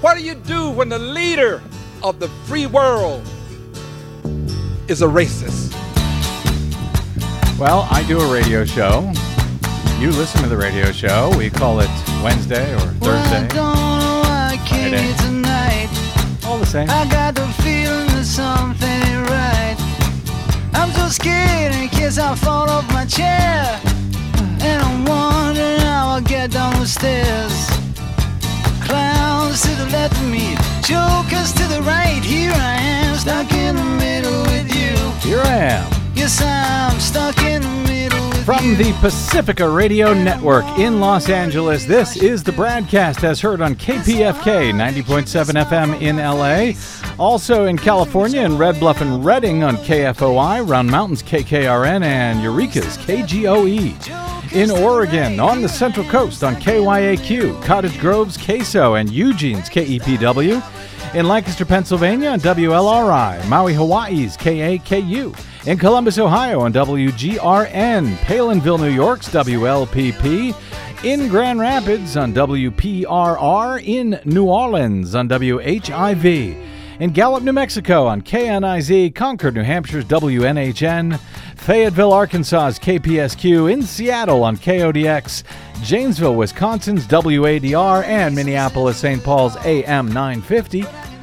What do you do when the leader of the free world is a racist? Well, I do a radio show. You listen to the radio show. We call it Wednesday or Thursday. Well, I don't know why I came here tonight. All the same. I got the feeling that something ain't right. I'm so scared in case I fall off my chair. And I'm wondering how I'll get down the stairs. Clowns to the left of me, jokers to the right. Here I am, stuck in the middle with you. Here I am. Yes, I'm stuck in the middle with you. From the Pacifica Radio Network in Los Angeles, this is the broadcast as heard on KPFK 90.7 FM in LA. Also in California in Red Bluff and Redding on KFOI, Round Mountains KKRN, and Eureka's KGOE. In Oregon, on the Central Coast on KYAQ, Cottage Grove's KSO, and Eugene's KEPW. In Lancaster, Pennsylvania on WLRI, Maui, Hawaii's KAKU. In Columbus, Ohio on WGRN, Palinville, New York's WLPP. In Grand Rapids on WPRR. In New Orleans on WHIV. In Gallup, New Mexico on KNIZ, Concord, New Hampshire's WNHN, Fayetteville, Arkansas's KPSQ, in Seattle on KODX, Janesville, Wisconsin's WADR, and Minneapolis, St. Paul's AM 950,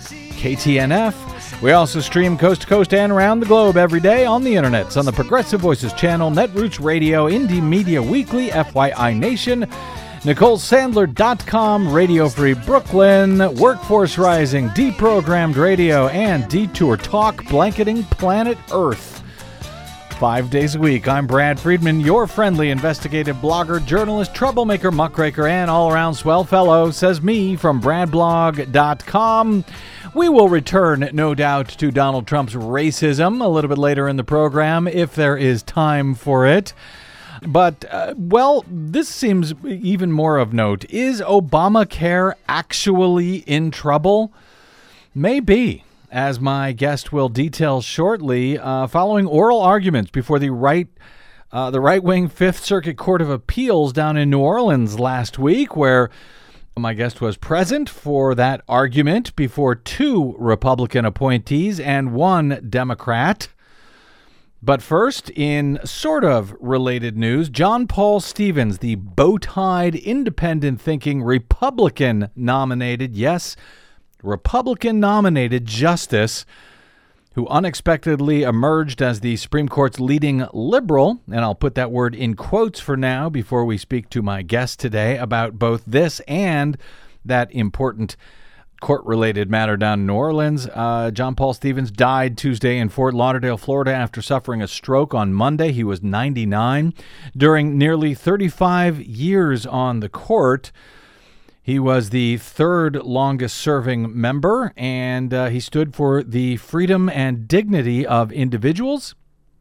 KTNF. We also stream coast to coast and around the globe every day on the internets on the Progressive Voices channel, Netroots Radio, Indie Media Weekly, FYI Nation, NicoleSandler.com, Radio Free Brooklyn, Workforce Rising, Deprogrammed Radio, and Detour Talk, blanketing planet Earth. 5 days a week, I'm Brad Friedman, your friendly investigative blogger, journalist, troublemaker, muckraker, and all-around swell fellow, says me from BradBlog.com. We will return, no doubt, to Donald Trump's racism a little bit later in the program, if there is time for it. But, well, this seems even more of note. Is Obamacare actually in trouble? Maybe, as my guest will detail shortly, following oral arguments before the right-wing Fifth Circuit Court of Appeals down in New Orleans last week, where my guest was present for that argument before 2 Republican appointees and 1 Democrat. But first, in sort of related news, John Paul Stevens, the bow-tied, independent-thinking, Republican-nominated, yes, Republican-nominated justice, who unexpectedly emerged as the Supreme Court's leading liberal, and I'll put that word in quotes for now before we speak to my guest today about both this and that important court-related matter down in New Orleans. John Paul Stevens died Tuesday in Fort Lauderdale, Florida, after suffering a stroke on Monday. He was 99. During nearly 35 years on the court, he was the 3rd longest-serving member, and he stood for the freedom and dignity of individuals,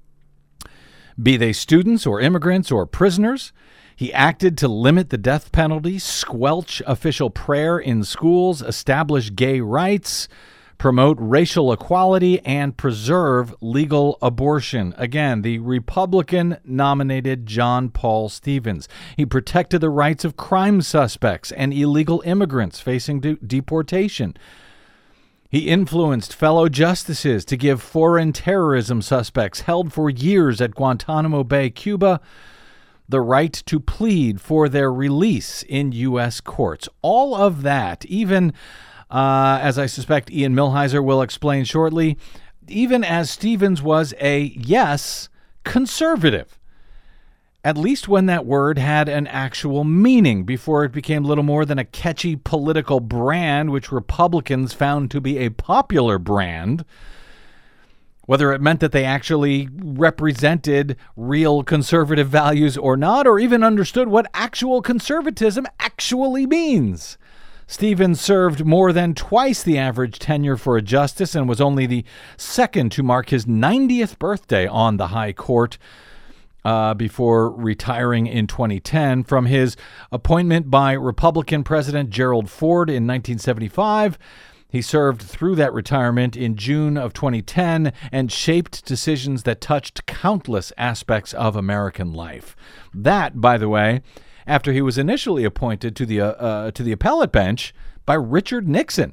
be they students or immigrants or prisoners. He acted to limit the death penalty, squelch official prayer in schools, establish gay rights, promote racial equality, and preserve legal abortion. Again, the Republican-nominated John Paul Stevens. He protected the rights of crime suspects and illegal immigrants facing deportation. He influenced fellow justices to give foreign terrorism suspects held for years at Guantanamo Bay, Cuba, the right to plead for their release in U.S. courts. All of that, even, as I suspect Ian Millhiser will explain shortly, even as Stevens was a, yes, conservative. At least when that word had an actual meaning, before it became little more than a catchy political brand, which Republicans found to be a popular brand. Whether it meant that they actually represented real conservative values or not, or even understood what actual conservatism actually means. Stevens served more than twice the average tenure for a justice and was only the 2nd to mark his 90th birthday on the High Court before retiring in 2010 from his appointment by Republican President Gerald Ford in 1975. He served through that retirement in June of 2010 and shaped decisions that touched countless aspects of American life. That, by the way, after he was initially appointed to the appellate bench by Richard Nixon.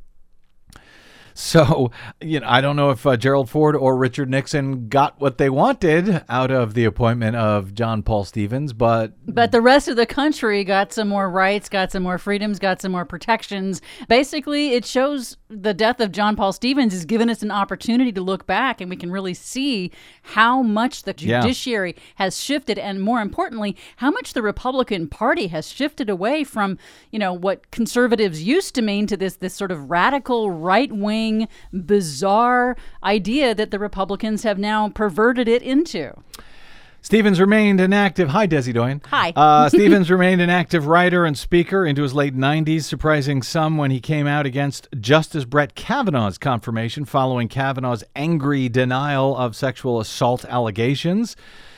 So, I don't know if Gerald Ford or Richard Nixon got what they wanted out of the appointment of John Paul Stevens, but the rest of the country got some more rights, got some more freedoms, got some more protections. Basically, it shows the death of John Paul Stevens has given us an opportunity to look back, and we can really see how much the judiciary has shifted, and more importantly, how much the Republican Party has shifted away from, what conservatives used to mean to this sort of radical right-wing bizarre idea that the Republicans have now perverted it into. Stevens remained an active... Hi, Desi Doyen. Hi. Stevens remained an active writer and speaker into his late 90s, surprising some when he came out against Justice Brett Kavanaugh's confirmation following Kavanaugh's angry denial of sexual assault allegations.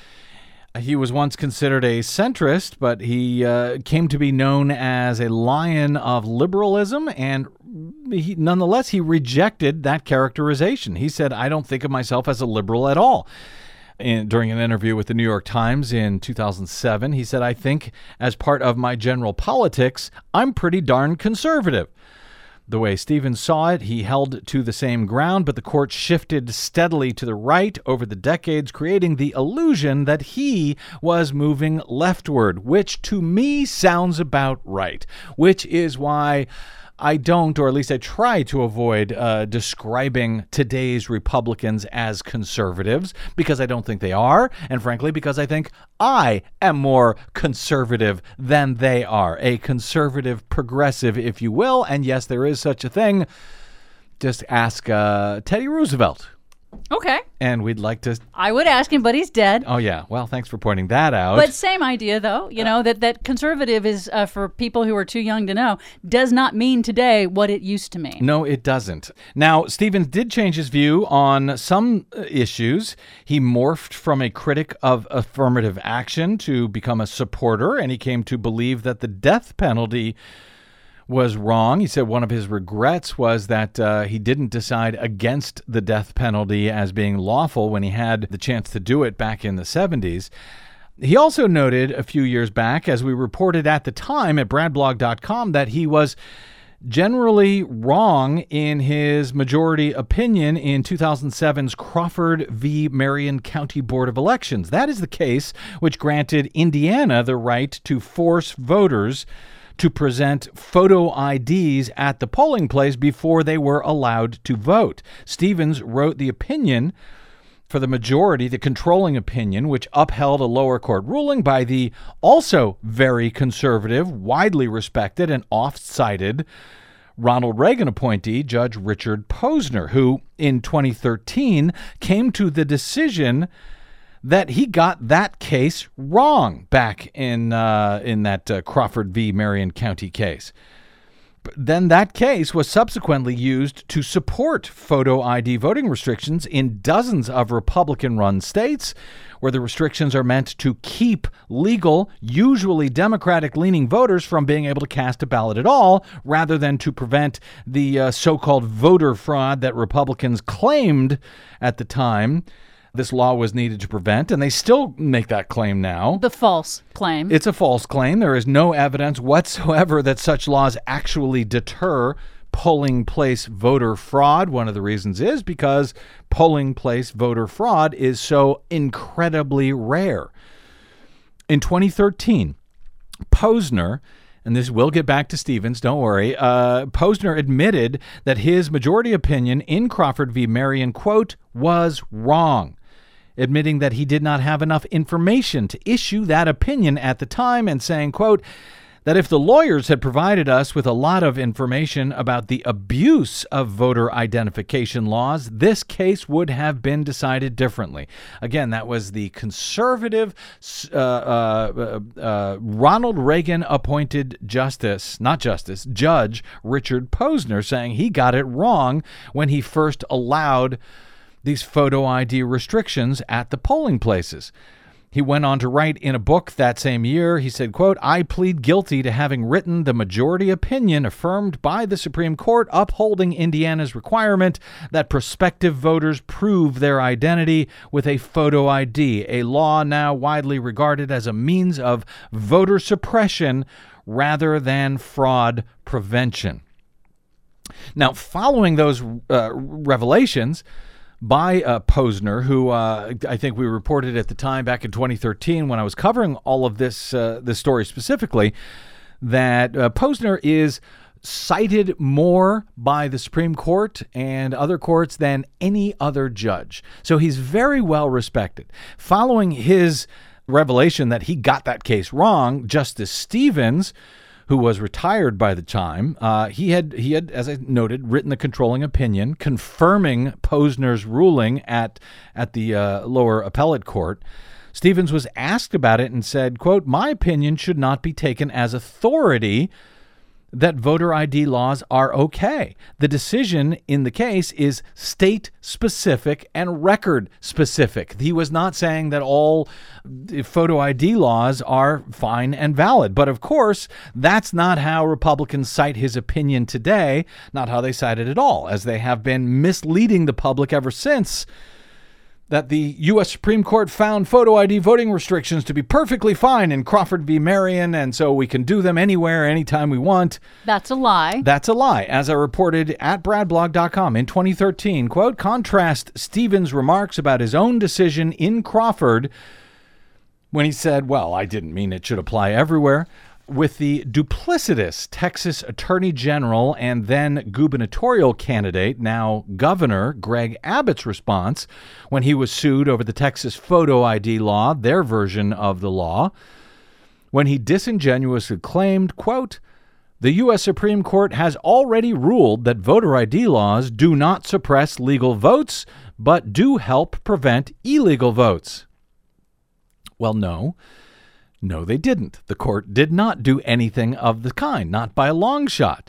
He was once considered a centrist, but he came to be known as a lion of liberalism, and nonetheless, he rejected that characterization. He said, I don't think of myself as a liberal at all. During an interview with the New York Times in 2007, he said, I think as part of my general politics, I'm pretty darn conservative. The way Stevens saw it, he held to the same ground, but the court shifted steadily to the right over the decades, creating the illusion that he was moving leftward, which to me sounds about right, which is why I don't, or at least I try to avoid describing today's Republicans as conservatives, because I don't think they are, and frankly, because I think I am more conservative than they are. A conservative progressive, if you will, and yes, there is such a thing. Just ask Teddy Roosevelt. Okay. And we'd like to... I would ask him, but he's dead. Oh, yeah. Well, thanks for pointing that out. But same idea, though, that conservative is, for people who are too young to know, does not mean today what it used to mean. No, it doesn't. Now, Stevens did change his view on some issues. He morphed from a critic of affirmative action to become a supporter, and he came to believe that the death penalty was wrong. He said one of his regrets was that he didn't decide against the death penalty as being lawful when he had the chance to do it back in the 70s. He also noted a few years back, as we reported at the time at bradblog.com, that he was generally wrong in his majority opinion in 2007's Crawford v. Marion County Board of Elections. That is the case which granted Indiana the right to force voters to present photo IDs at the polling place before they were allowed to vote. Stevens wrote the opinion for the majority, the controlling opinion, which upheld a lower court ruling by the also very conservative, widely respected, and oft-cited Ronald Reagan appointee, Judge Richard Posner, who in 2013 came to the decision that he got that case wrong back in that Crawford v. Marion County case. But then that case was subsequently used to support photo ID voting restrictions in dozens of Republican-run states, where the restrictions are meant to keep legal, usually Democratic-leaning voters from being able to cast a ballot at all, rather than to prevent the so-called voter fraud that Republicans claimed at the time this law was needed to prevent, and they still make that claim now. The false claim. It's a false claim. There is no evidence whatsoever that such laws actually deter polling place voter fraud. One of the reasons is because polling place voter fraud is so incredibly rare. In 2013, Posner, and this will get back to Stevens, don't worry, Posner admitted that his majority opinion in Crawford v. Marion, quote, was wrong, admitting that he did not have enough information to issue that opinion at the time, and saying, quote, that if the lawyers had provided us with a lot of information about the abuse of voter identification laws, this case would have been decided differently. Again, that was the conservative Ronald Reagan appointed Judge Richard Posner saying he got it wrong when he first allowed these photo ID restrictions at the polling places. He went on to write in a book that same year, he said, quote, I plead guilty to having written the majority opinion affirmed by the Supreme Court upholding Indiana's requirement that prospective voters prove their identity with a photo ID, a law now widely regarded as a means of voter suppression rather than fraud prevention. Now, following those revelations by Posner, who I think we reported at the time back in 2013 when I was covering all of this story specifically, that Posner is cited more by the Supreme Court and other courts than any other judge. So he's very well respected. Following his revelation that he got that case wrong, Justice Stevens, who was retired by the time, he had, as I noted, written the controlling opinion confirming Posner's ruling at the lower appellate court. Stevens was asked about it and said, quote, "My opinion should not be taken as authority that voter ID laws are okay. The decision in the case is state-specific and record-specific." He was not saying that all photo ID laws are fine and valid. But of course, that's not how Republicans cite his opinion today, not how they cite it at all, as they have been misleading the public ever since that the U.S. Supreme Court found photo ID voting restrictions to be perfectly fine in Crawford v. Marion, and so we can do them anywhere, anytime we want. That's a lie. That's a lie. As I reported at bradblog.com in 2013, quote, contrast Stevens' remarks about his own decision in Crawford when he said, well, I didn't mean it should apply everywhere, with the duplicitous Texas Attorney General and then gubernatorial candidate, now Governor Greg Abbott's response when he was sued over the Texas photo ID law, their version of the law, when he disingenuously claimed, quote, "The U.S. Supreme Court has already ruled that voter ID laws do not suppress legal votes, but do help prevent illegal votes." Well, no. No, they didn't. The court did not do anything of the kind, not by a long shot.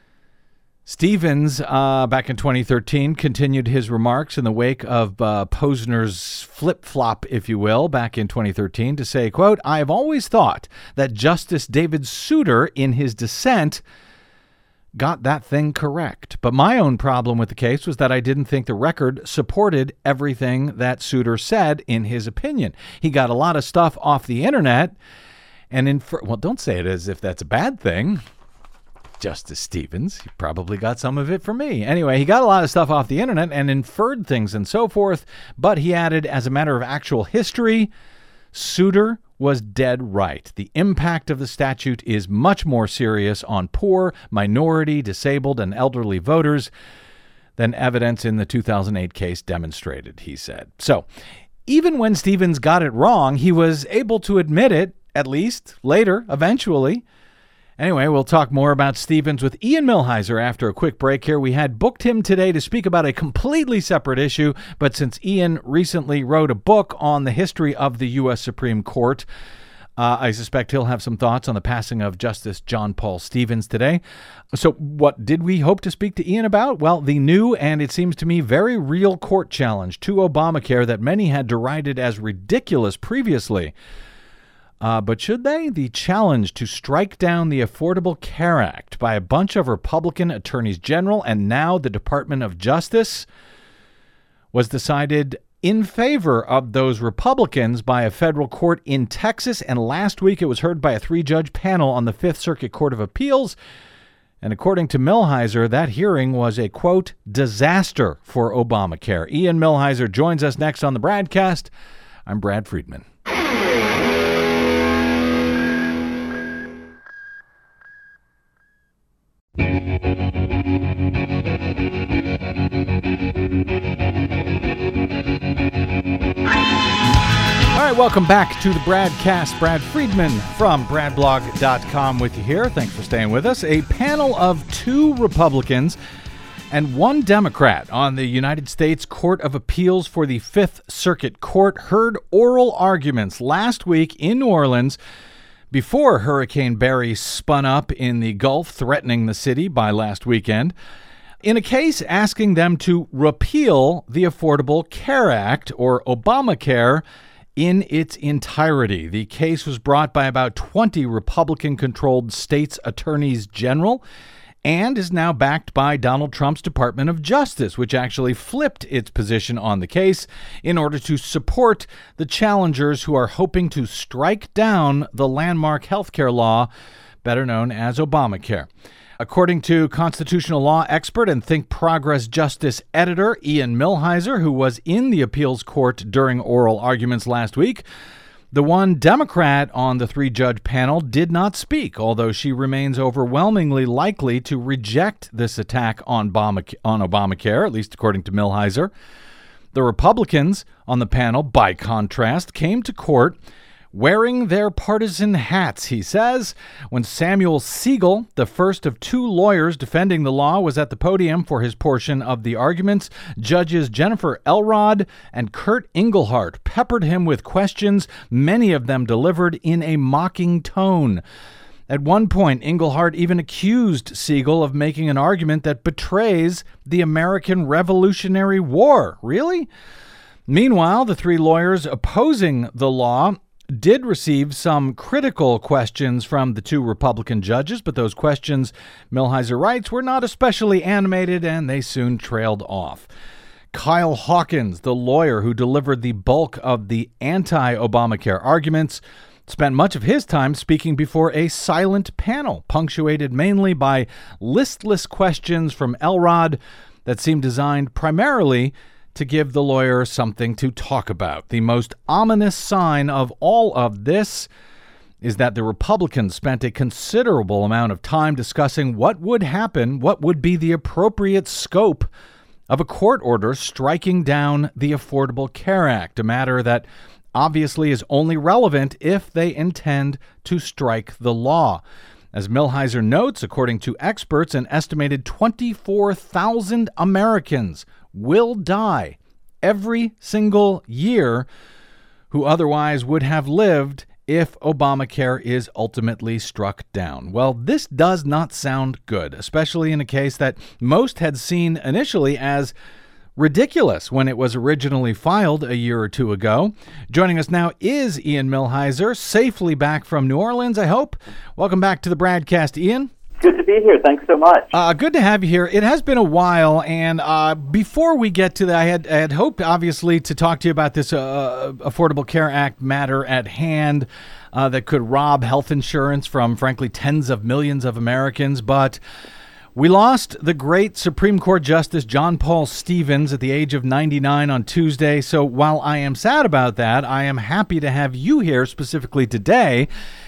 Stevens, back in 2013, continued his remarks in the wake of Posner's flip-flop, if you will, back in 2013 to say, quote, "I have always thought that Justice David Souter, in his dissent, got that thing correct. But my own problem with the case was that I didn't think the record supported everything that Souter said in his opinion. He got a lot of stuff off the internet and well, don't say it as if that's a bad thing. Justice Stevens, he probably got some of it from me. Anyway, he got a lot of stuff off the internet and inferred things and so forth. But he added, as a matter of actual history, Souter was dead right. The impact of the statute is much more serious on poor, minority, disabled, and elderly voters than evidence in the 2008 case demonstrated, he said. So even when Stevens got it wrong, he was able to admit it, at least later, eventually. Anyway, we'll talk more about Stevens with Ian Millhiser after a quick break here. We had booked him today to speak about a completely separate issue, but since Ian recently wrote a book on the history of the U.S. Supreme Court, I suspect he'll have some thoughts on the passing of Justice John Paul Stevens today. So what did we hope to speak to Ian about? Well, the new and, it seems to me, very real court challenge to Obamacare that many had derided as ridiculous previously. But should they? The challenge to strike down the Affordable Care Act by a bunch of Republican attorneys general and now the Department of Justice was decided in favor of those Republicans by a federal court in Texas. And last week it was heard by a 3-judge panel on the Fifth Circuit Court of Appeals. And according to Millhiser, that hearing was a, quote, disaster for Obamacare. Ian Millhiser joins us next on the Bradcast. I'm Brad Friedman. All right, welcome back to the Bradcast. Brad Friedman from bradblog.com with you here. Thanks for staying with us. A panel of 2 Republicans and 1 Democrat on the United States Court of Appeals for the Fifth Circuit Court heard oral arguments last week in New Orleans before Hurricane Barry spun up in the Gulf, threatening the city by last weekend, in a case asking them to repeal the Affordable Care Act, or Obamacare, in its entirety. The case was brought by about 20 Republican-controlled states' attorneys general and is now backed by Donald Trump's Department of Justice, which actually flipped its position on the case in order to support the challengers who are hoping to strike down the landmark healthcare law better known as Obamacare. According to constitutional law expert and Think Progress Justice editor Ian Millhiser, who was in the appeals court during oral arguments last week, the one Democrat on the three-judge panel did not speak, although she remains overwhelmingly likely to reject this attack on Obamacare, at least according to Millhiser. The Republicans on the panel, by contrast, came to court wearing their partisan hats, he says. When Samuel Siegel, the first of two lawyers defending the law, was at the podium for his portion of the arguments, judges Jennifer Elrod and Kurt Engelhardt peppered him with questions, many of them delivered in a mocking tone. At one point, Engelhardt even accused Siegel of making an argument that betrays the American Revolutionary War. Really? Meanwhile, the three lawyers opposing the law did receive some critical questions from the two Republican judges, but those questions, Millhiser writes, were not especially animated, and they soon trailed off. Kyle Hawkins, the lawyer who delivered the bulk of the anti-Obamacare arguments, spent much of his time speaking before a silent panel, punctuated mainly by listless questions from Elrod that seemed designed primarily to give the lawyer something to talk about. The most ominous sign of all of this is that the Republicans spent a considerable amount of time discussing what would happen, what would be the appropriate scope of a court order striking down the Affordable Care Act, a matter that obviously is only relevant if they intend to strike the law. As Millhiser notes, according to experts, an estimated 24,000 Americans will die every single year who otherwise would have lived if Obamacare is ultimately struck down. Well, this does not sound good, especially in a case that most had seen initially as ridiculous when it was originally filed a year or two ago. Joining us now is Ian Millhiser, safely back from New Orleans, I hope. Welcome back to the BradCast, Ian. Good to be here. Thanks so much. Good to have you here. It has been a while, and before we get to that, I had hoped, obviously, to talk to you about this Affordable Care Act matter at hand that could rob health insurance from, frankly, tens of millions of Americans, but we lost the great Supreme Court Justice John Paul Stevens at the age of 99 on Tuesday. So while I am sad about that, I am happy to have you here specifically today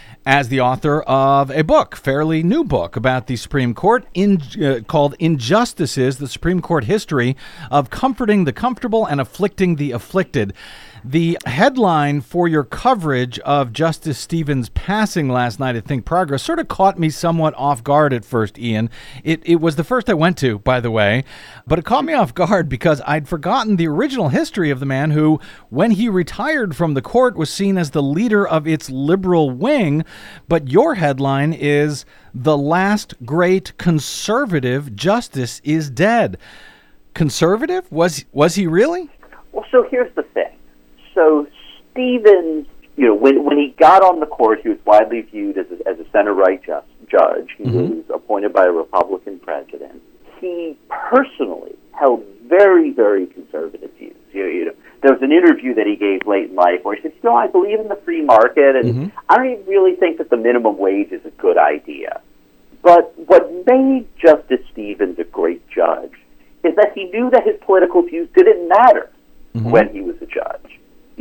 as the author of a book, fairly new book, about the Supreme Court called Injustices, the Supreme Court History of Comforting the Comfortable and Afflicting the Afflicted. The headline for your coverage of Justice Stevens' passing last night at Think Progress sort of caught me somewhat off guard at first, Ian. It was the first I went to, by the way, but it caught me off guard because I'd forgotten the original history of the man who, when he retired from the court, was seen as the leader of its liberal wing. But your headline is "The Last Great Conservative Justice is Dead." Conservative? Was he really? Well, so here's the thing. So Stevens, when he got on the court, he was widely viewed as a center-right judge. He was appointed by a Republican president. He personally held very, very conservative views. There was an interview that he gave late in life where he said, I believe in the free market, and I don't even really think that the minimum wage is a good idea. But what made Justice Stevens a great judge is that he knew that his political views didn't matter when he was a judge.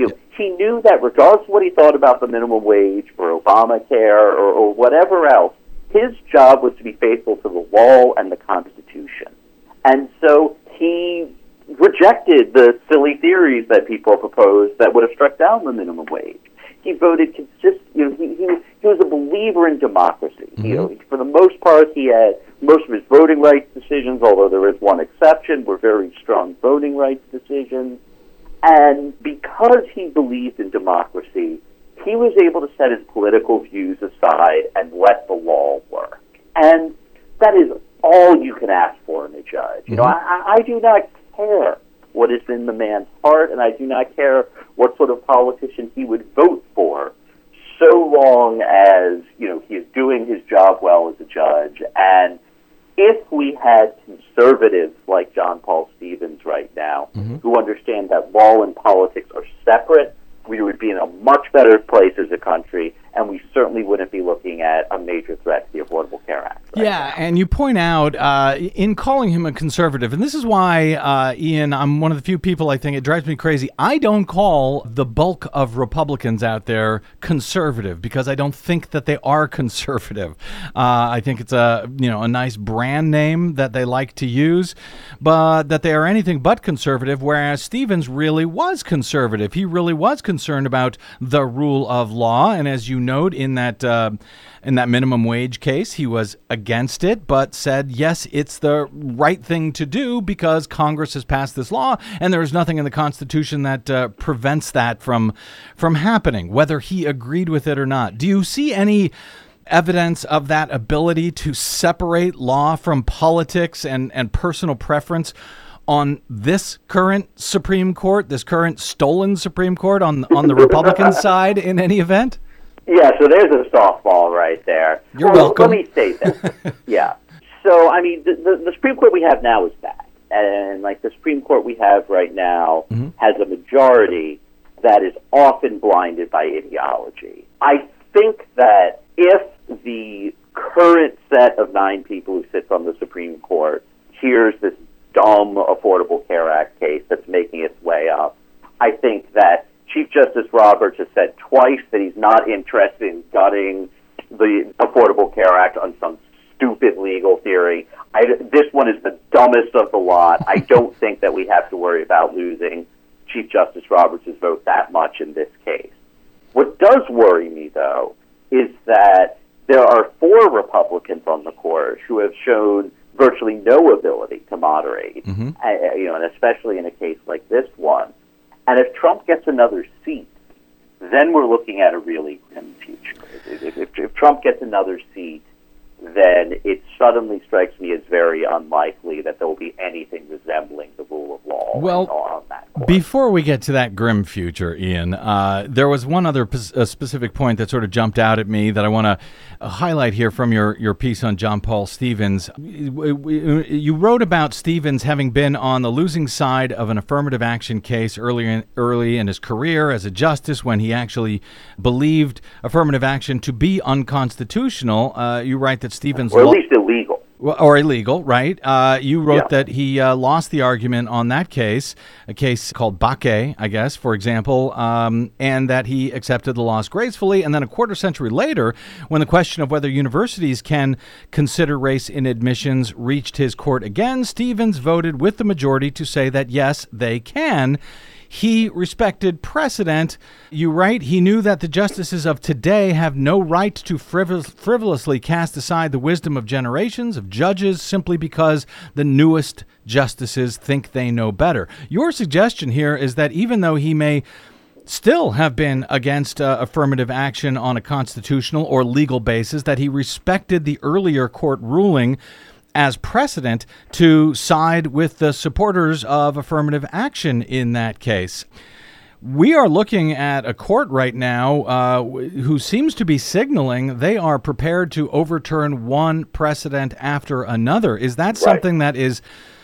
He knew that regardless of what he thought about the minimum wage or Obamacare or whatever else, his job was to be faithful to the law and the Constitution. And so he rejected the silly theories that people proposed that would have struck down the minimum wage. He voted he was a believer in democracy. For the most part, he had most of his voting rights decisions, although there is one exception, were very strong voting rights decisions. And because he believed in democracy, he was able to set his political views aside and let the law work. And that is all you can ask for in a judge. I do not care what is in the man's heart, and I do not care what sort of politician he would vote for, so long as, he is doing his job well as a judge. And if we had conservatives like John Paul Stevens right now, who understand that law and politics are separate, we would be in a much better place as a country, and we certainly wouldn't be looking at a major threat to the Affordable Care Act. Yeah, and you point out in calling him a conservative, and this is why, Ian, I'm one of the few people, I think, it drives me crazy. I don't call the bulk of Republicans out there conservative because I don't think that they are conservative. I think it's a nice brand name that they like to use, but that they are anything but conservative, whereas Stevens really was conservative. He really was concerned about the rule of law, and as you note in that minimum wage case, he was against it, but said, yes, it's the right thing to do because Congress has passed this law, and there is nothing in the Constitution that prevents that from happening, whether he agreed with it or not. Do you see any evidence of that ability to separate law from politics and personal preference on this current Supreme Court, this current stolen Supreme Court on the Republican side in any event? Yeah, so there's a softball right there. You're welcome. Let me say this. Yeah. So, I mean, the Supreme Court we have now is bad. And, the Supreme Court we have right now has a majority that is often blinded by ideology. I think that if the current set of 9 people who sits on the Supreme Court hears this dumb Affordable Care Act case that's making its way up, I think that Chief Justice Roberts has said twice that he's not interested in gutting the Affordable Care Act on some stupid legal theory. This one is the dumbest of the lot. I don't think that we have to worry about losing Chief Justice Roberts' vote that much in this case. What does worry me, though, is that there are 4 Republicans on the court who have shown virtually no ability to moderate, and especially in a case like this one. And if Trump gets another seat, then we're looking at a really grim future. If Trump gets another seat, then it suddenly strikes me as very unlikely that there will be anything resembling the rule of law on that court. Before we get to that grim future, Ian, there was one other specific point that sort of jumped out at me that I want to highlight here from your piece on John Paul Stevens. You wrote about Stevens having been on the losing side of an affirmative action case early in his career as a justice when he actually believed affirmative action to be unconstitutional. You write that Stevens... Or at least illegal. Or illegal, right? You wrote that he lost the argument on that case, a case called Bakke, I guess, for example, and that he accepted the loss gracefully. And then a quarter century later, when the question of whether universities can consider race in admissions reached his court again, Stevens voted with the majority to say that, yes, they can. He respected precedent. You write, he knew that the justices of today have no right to frivolously cast aside the wisdom of generations of judges simply because the newest justices think they know better. Your suggestion here is that even though he may still have been against affirmative action on a constitutional or legal basis, that he respected the earlier court ruling as precedent to side with the supporters of affirmative action in that case. We are looking at a court right now who seems to be signaling they are prepared to overturn one precedent after another. Is that something that is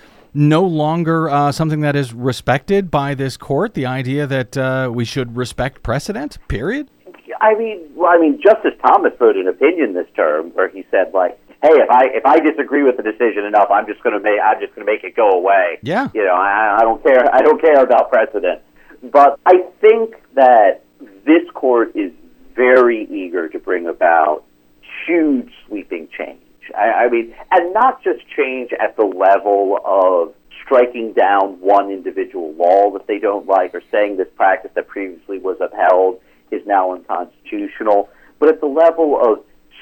no longer something that is respected by this court, the idea that we should respect precedent, period? I mean, Justice Thomas wrote an opinion this term where he said, hey, if I disagree with the decision enough, I'm just going to make it go away. Yeah. I don't care. I don't care about precedent. But I think that this court is very eager to bring about huge sweeping change. I mean, and not just change at the level of striking down one individual law that they don't like or saying this practice that previously was upheld is now unconstitutional, but at the level of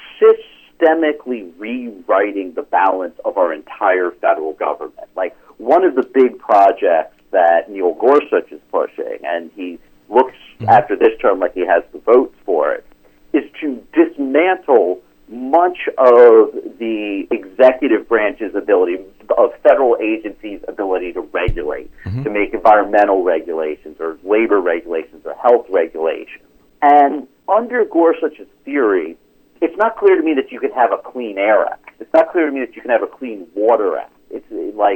systemically rewriting the balance of our entire federal government. One of the big projects that Neil Gorsuch is pushing, and he looks after this term like he has the votes for it, is to dismantle much of the executive branch's ability, of federal agencies' ability to regulate, to make environmental regulations or labor regulations or health regulations. And under Gorsuch's theory, it's not clear to me that you could have a Clean Air Act. It's not clear to me that you can have a Clean Water Act. It's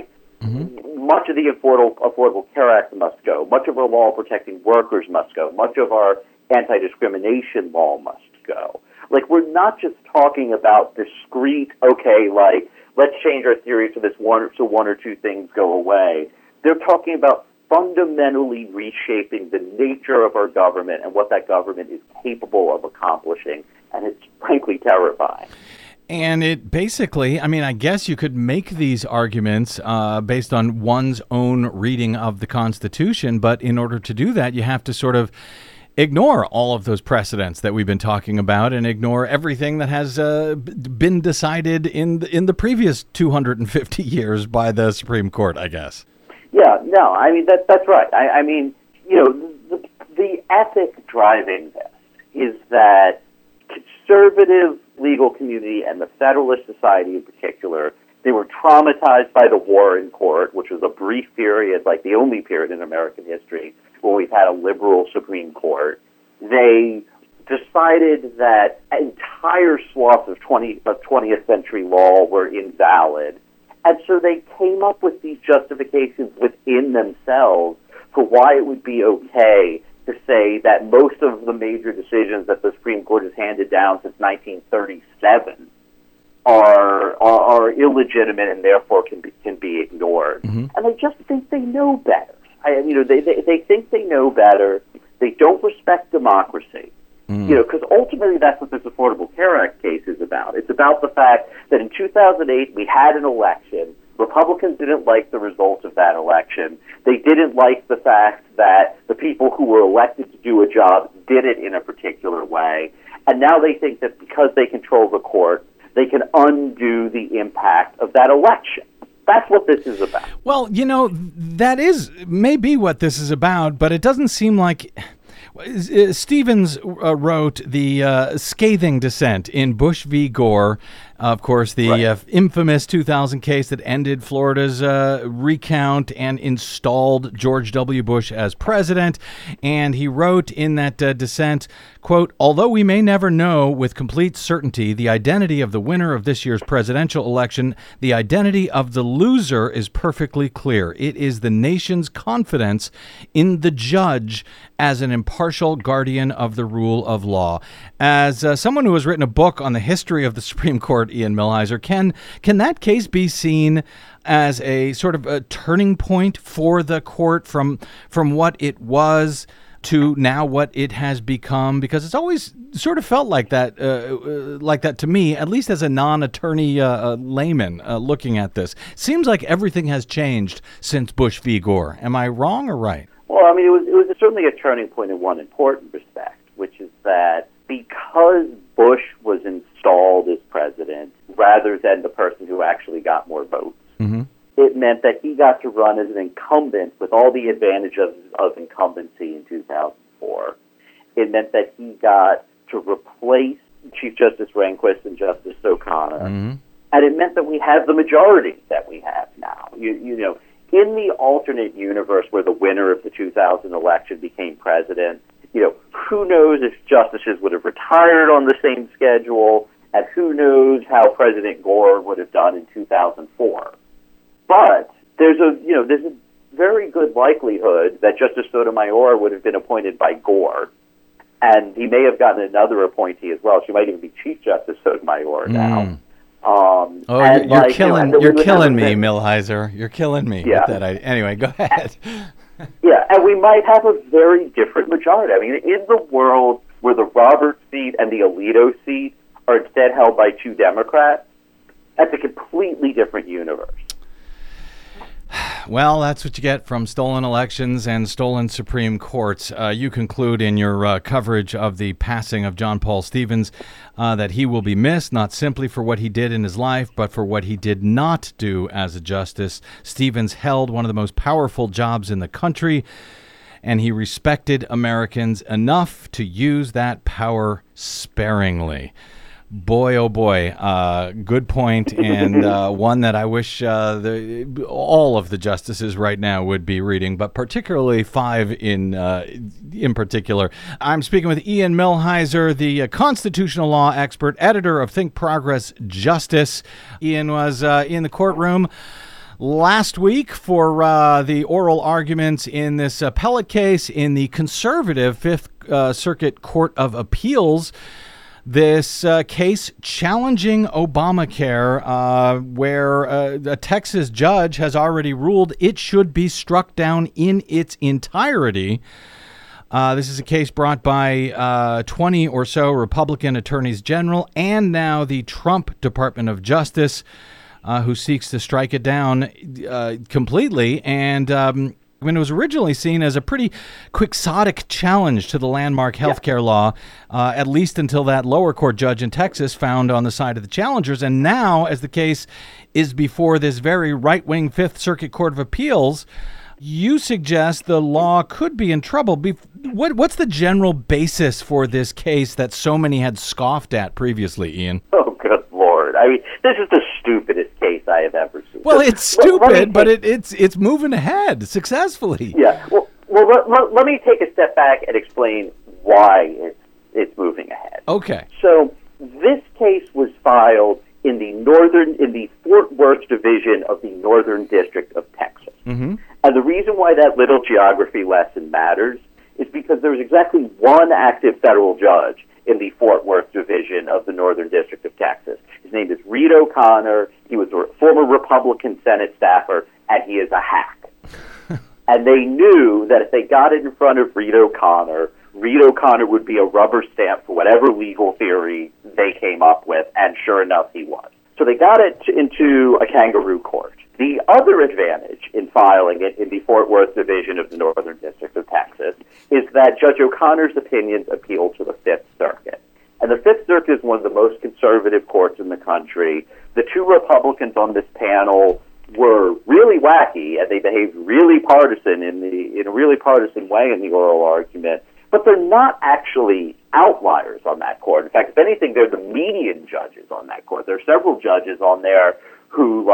Much of the Affordable Care Act must go. Much of our law protecting workers must go. Much of our anti-discrimination law must go. Like, we're not just talking about discrete, okay, like, let's change our theory so one or two things go away. They're talking about fundamentally reshaping the nature of our government and what that government is capable of accomplishing, and it's frankly terrifying. And it basically, I mean, I guess you could make these arguments based on one's own reading of the Constitution, but in order to do that, you have to sort of ignore all of those precedents that we've been talking about and ignore everything that has been decided in the previous 250 years by the Supreme Court, I guess. Yeah, no, I mean, that's right. I mean, you know, the ethic driving this is that conservative legal community and the Federalist Society in particular, they were traumatized by the Warren Court, which was a brief period, like the only period in American history where we've had a liberal Supreme Court. They decided that entire swaths of 20th century law were invalid. And so they came up with these justifications within themselves for why it would be okay to say that most of the major decisions that the Supreme Court has handed down since 1937 are illegitimate and therefore can be ignored. And they just think they know better. They think they know better. They don't respect democracy. You know, because ultimately that's what this Affordable Care Act case is about. It's about the fact that in 2008 we had an election. Republicans didn't like the result of that election. They didn't like the fact that the people who were elected to do a job did it in a particular way. And now they think that because they control the court, they can undo the impact of that election. That's what this is about. Well, you know, that is maybe what this is about, but it doesn't seem like... Stevens wrote the scathing dissent in Bush v. Gore, of course, the infamous 2000 case that ended Florida's recount and installed George W. Bush as president. And he wrote in that dissent, quote, "Although we may never know with complete certainty the identity of the winner of this year's presidential election, the identity of the loser is perfectly clear. It is the nation's confidence in the judge as an impartial guardian of the rule of law." As someone who has written a book on the history of the Supreme Court, Ian Millhiser, can that case be seen as a sort of a turning point for the court from what it was to now what it has become? Because it's always sort of felt like that to me, at least as a non-attorney layman looking at this. Seems like everything has changed since Bush v. Gore. Am I wrong or right? Well, I mean, it was certainly a turning point in one important respect, which is that because Bush was installed as president rather than the person who actually got more votes, it meant that he got to run as an incumbent with all the advantages of incumbency in 2004. It meant that he got to replace Chief Justice Rehnquist and Justice O'Connor. And it meant that we have the majority that we have now. You know, in the alternate universe where the winner of the 2000 election became president, you know, who knows if justices would have retired on the same schedule, and who knows how President Gore would have done in 2004. But there's a very good likelihood that Justice Sotomayor would have been appointed by Gore, and he may have gotten another appointee as well. She might even be Chief Justice Sotomayor now. You're killing me, Millhiser. You're killing me with that idea. Anyway, go ahead. Yeah, and we might have a very different majority. I mean, in the world where the Roberts seat and the Alito seat are instead held by two Democrats, that's a completely different universe. Well, that's what you get from stolen elections and stolen Supreme Courts. You conclude in your coverage of the passing of John Paul Stevens that he will be missed, not simply for what he did in his life, but for what he did not do as a justice. Stevens held one of the most powerful jobs in the country, and he respected Americans enough to use that power sparingly. Boy, oh boy, good point, and one that I wish all of the justices right now would be reading, but particularly five in particular. I'm speaking with Ian Millhiser, the constitutional law expert, editor of Think Progress Justice. Ian was in the courtroom last week for the oral arguments in this appellate case in the conservative Fifth Circuit Court of Appeals. This case challenging Obamacare, where a Texas judge has already ruled it should be struck down in its entirety. This is a case brought by 20 or so Republican attorneys general and now the Trump Department of Justice, who seeks to strike it down completely. And when it was originally seen as a pretty quixotic challenge to the landmark healthcare law, at least until that lower court judge in Texas found on the side of the challengers. And now, as the case is before this very right-wing Fifth Circuit Court of Appeals, you suggest the law could be in trouble. What's the general basis for this case that so many had scoffed at previously, Ian? Oh, good Lord. I mean, this is the stupidest case I have ever seen. Well, it's stupid, but it's moving ahead successfully. Yeah. Well, let me take a step back and explain why it's moving ahead. Okay. So this case was filed in the Fort Worth division of the Northern District of Texas. Mm-hmm. And the reason why that little geography lesson matters is because there was exactly one active federal judge in the Fort Worth division of the Northern District of Texas. His name is Reed O'Connor. He was a former Republican Senate staffer, and he is a hack. And they knew that if they got it in front of Reed O'Connor would be a rubber stamp for whatever legal theory they came up with, and sure enough, he was. So they got it into a kangaroo court. The other advantage in filing it in the Fort Worth division of the Northern District of Texas is that Judge O'Connor's opinions appeal to the Fifth Circuit. And the Fifth Circuit is one of the most conservative courts in the country. The two Republicans on this panel were really wacky, and they behaved really partisan in a really partisan way in the oral argument. But they're not actually outliers on that court. In fact, if anything, they're the median judges on that court. There are several judges on there who,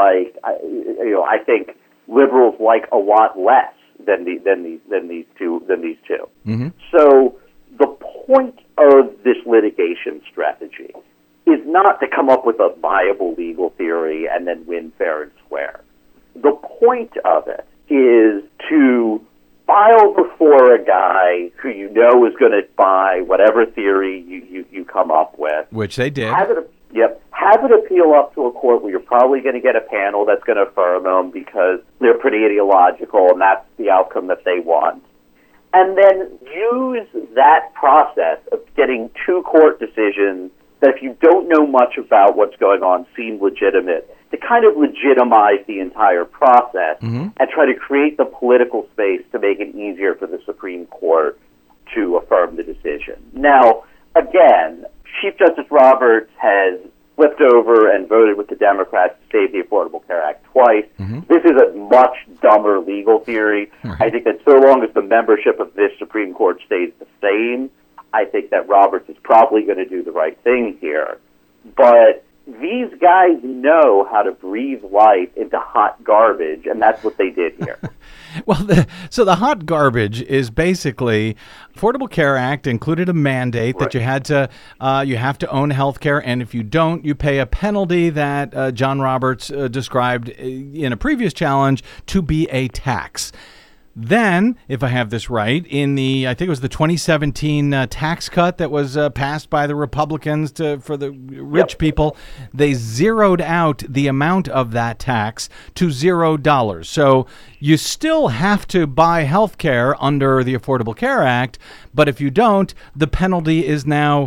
I think liberals like a lot less than these two. Mm-hmm. So the point of this litigation strategy is not to come up with a viable legal theory and then win fair and square. The point of it is to file before a guy who you know is going to buy whatever theory you come up with. Which they did. Have it appeal up to a court where you're probably going to get a panel that's going to affirm them because they're pretty ideological and that's the outcome that they want. And then use that process of getting two court decisions that, if you don't know much about what's going on, seem legitimate, to kind of legitimize the entire process mm-hmm. and try to create the political space to make it easier for the Supreme Court to affirm the decision. Now, again, Chief Justice Roberts has flipped over and voted with the Democrats to save the Affordable Care Act twice. Mm-hmm. This is a much dumber legal theory. Right. I think that so long as the membership of this Supreme Court stays the same, I think that Roberts is probably going to do the right thing here. But these guys know how to breathe life into hot garbage, and that's what they did here. Well, so the hot garbage is basically Affordable Care Act included a mandate that you have to own health care, and if you don't, you pay a penalty that John Roberts described in a previous challenge to be a tax. Then, if I have this right, in I think it was the 2017 tax cut that was passed by the Republicans for the rich people, they zeroed out the amount of that tax to $0. So you still have to buy health care under the Affordable Care Act, but if you don't, the penalty is now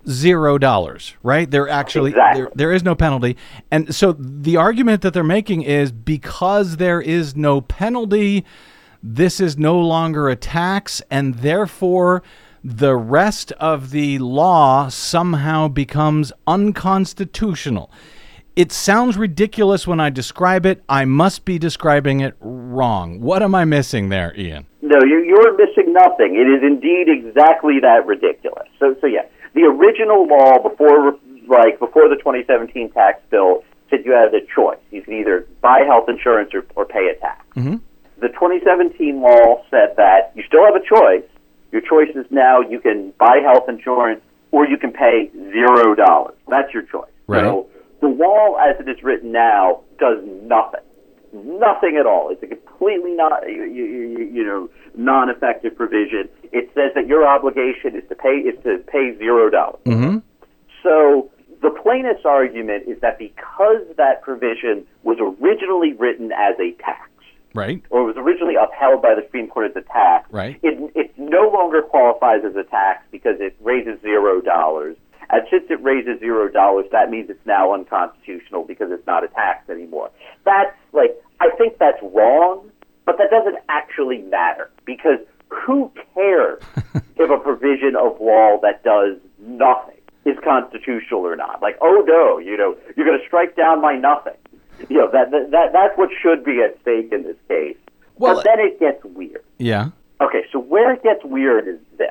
$0, right? There is no penalty. And so the argument that they're making is because there is no penalty, this is no longer a tax, and therefore the rest of the law somehow becomes unconstitutional. It sounds ridiculous when I describe it. I must be describing it wrong. What am I missing there, Ian? No, you're missing nothing. It is indeed exactly that ridiculous. So yeah, the original law before the 2017 tax bill said you had a choice. You can either buy health insurance or pay a tax. Mm-hmm. The 2017 law said that you still have a choice. Your choice is now you can buy health insurance or you can pay $0. That's your choice. Right. So the law as it is written now does nothing. nothing at all. It's a completely non-effective provision. It says that your obligation is to pay $0. Mm-hmm. So the plaintiff's argument is that because that provision was originally written as a tax, Right. or was originally upheld by the Supreme Court as a tax, Right. it no longer qualifies as a tax because it raises $0. And since it raises $0, that means it's now unconstitutional because it's not a tax anymore. I think that's wrong, but that doesn't actually matter because who cares if a provision of law that does nothing is constitutional or not? Like, oh no, you're going to strike down my nothing. That's what should be at stake in this case. Well, but then it gets weird. Yeah. Okay, so where it gets weird is this.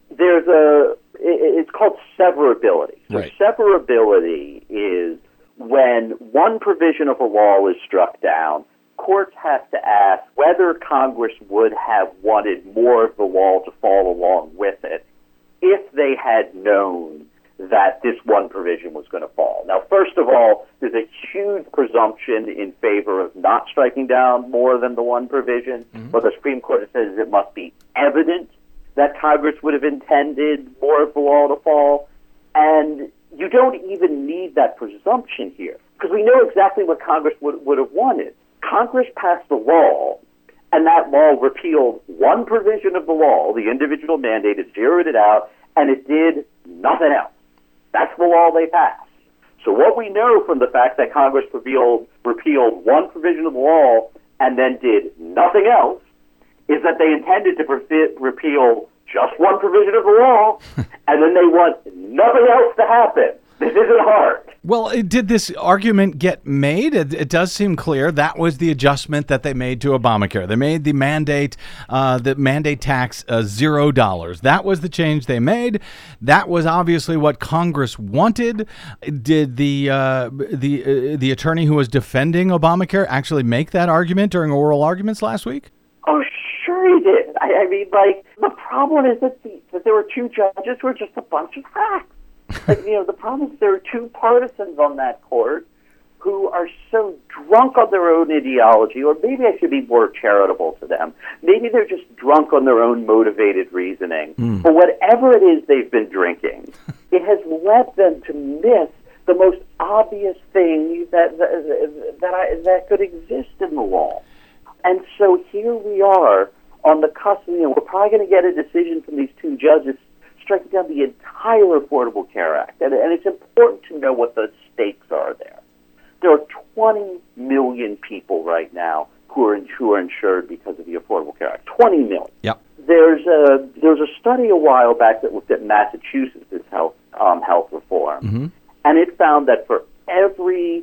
It's called severability. So Right. severability is when one provision of a law is struck down, courts have to ask whether Congress would have wanted more of the law to fall along with it if they had known that this one provision was going to fall. Now, first of all, there's a huge presumption in favor of not striking down more than the one provision. But the Supreme Court says it must be evident that Congress would have intended more of the law to fall. And you don't even need that presumption here because we know exactly what Congress would have wanted. Congress passed a law, and that law repealed one provision of the law, the individual mandate, it zeroed it out, and it did nothing else. That's the law they passed. So what we know from the fact that Congress repealed one provision of the law and then did nothing else is that they intended to repeal just one provision of the law, and then they want nothing else to happen. This isn't hard. Well, did this argument get made? It does seem clear that was the adjustment that they made to Obamacare. They made the mandate tax $0. That was the change they made. That was obviously what Congress wanted. Did the attorney who was defending Obamacare actually make that argument during oral arguments last week? Oh, sure he did. I mean, the problem is that there were two judges who were just a bunch of hacks. The problem is there are two partisans on that court who are so drunk on their own ideology, or maybe I should be more charitable to them. Maybe they're just drunk on their own motivated reasoning. But whatever it is they've been drinking, it has led them to miss the most obvious thing that could exist in the law. And so here we are on the cusp. We're probably going to get a decision from these two judges striking down the entire Affordable Care Act. And it's important to know what the stakes are there. There are 20 million people right now who are insured because of the Affordable Care Act. 20 million. Yep. There's a study a while back that looked at Massachusetts' health reform, and it found that for every